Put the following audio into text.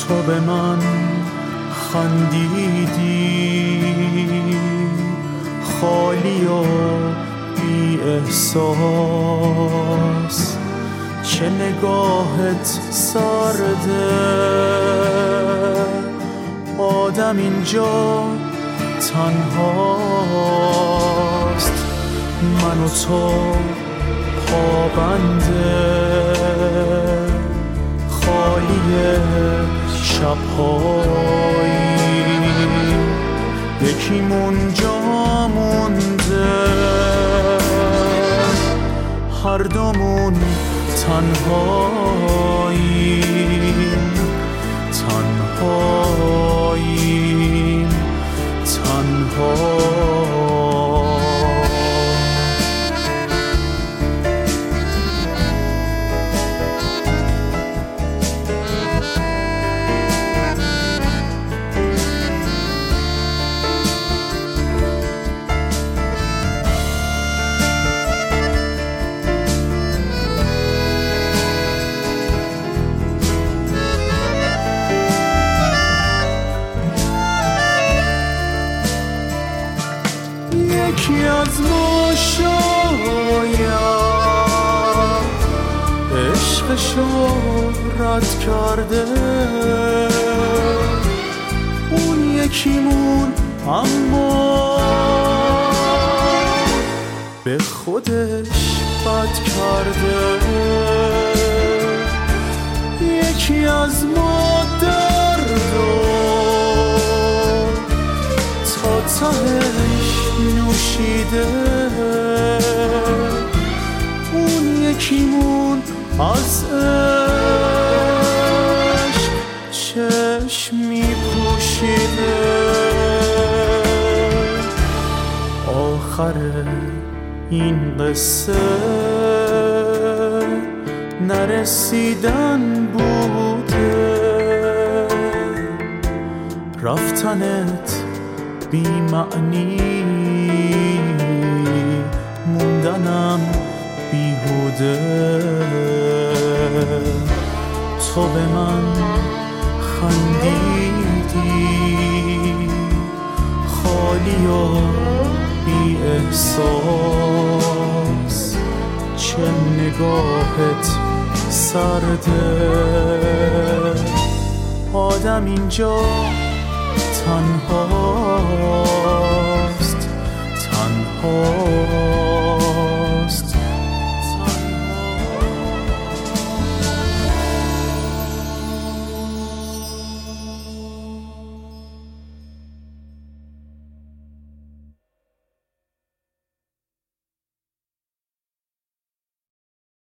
تو به من خندیدی خالی و بی احساس، چه نگاهت سرده. آدم اینجا تنهاست، من و تو پابنده خالی شب‌هایی، یکیمون جا مونده، هر دومون تنهاییم تنهاییم تنهاییم. یکی از ما شاید عشقشو رد کرده، اون یکیمون اما به خودش بد کرده. یکی از ما دردو تا تهش نوشیده، اون یکیمون از عشق چشم میپوشیده. آخر این قصه نرسیدن بوده، رفتنت بی معنی، موندنم بیهوده. تو به من خندیدی خالی و بی احساس، چه نگاهت سرده. آدم اینجا تنهاست تنها.